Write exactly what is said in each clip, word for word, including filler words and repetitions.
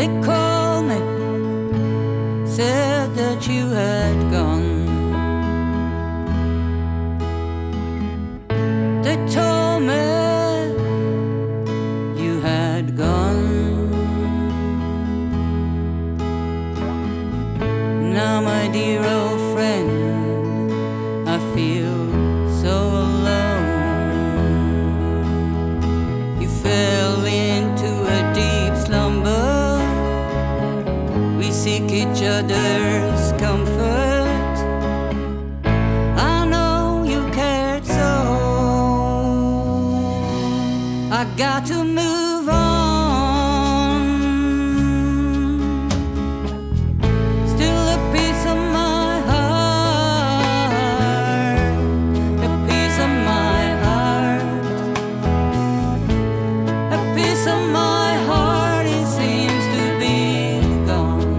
They called me, said that you had gone. They told me you had gone. Now my dear old friend, I feel so alone. You fell into a deep slumber. We seek each other's comfort. I know you cared so. I got to move on. Still a piece of my heart, a piece of my heart, a piece of my heart, it seems to be gone.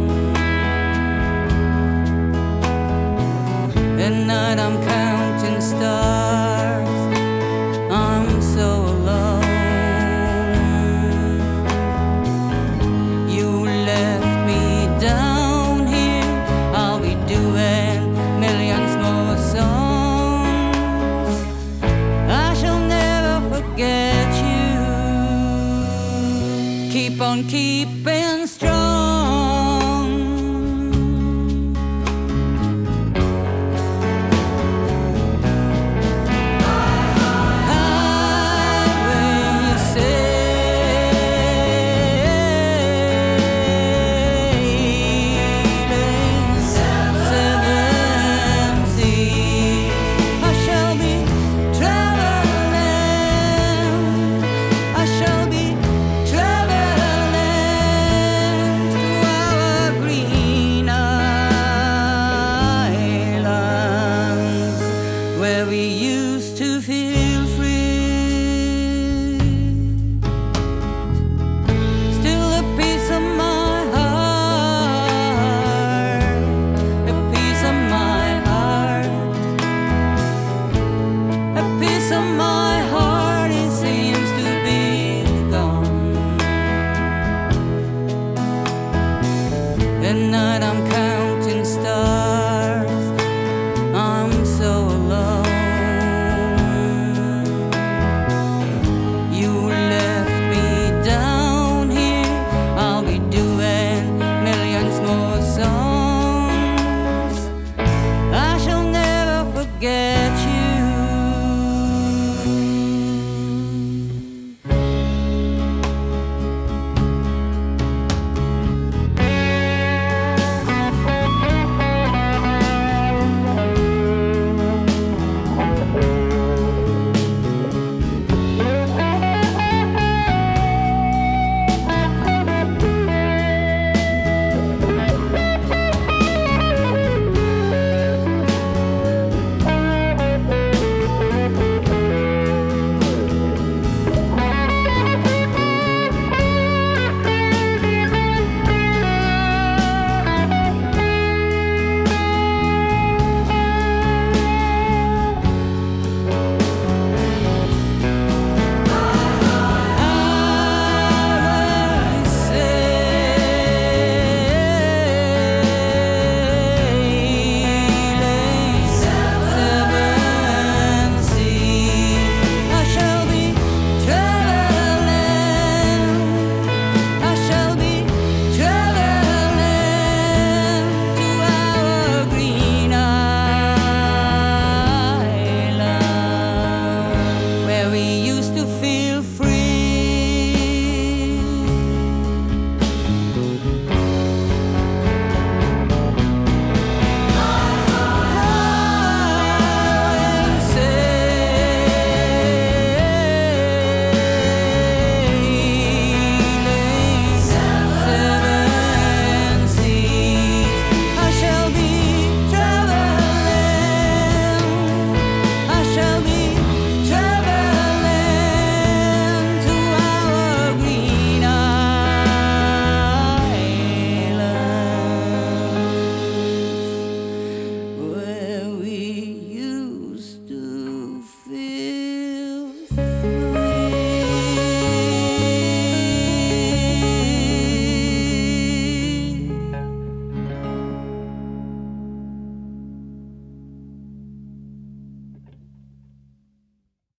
At night I'm counting stars, I'm so alone. You left me down here, I'll be doing millions more songs. I shall never forget you. Keep on keeping strong.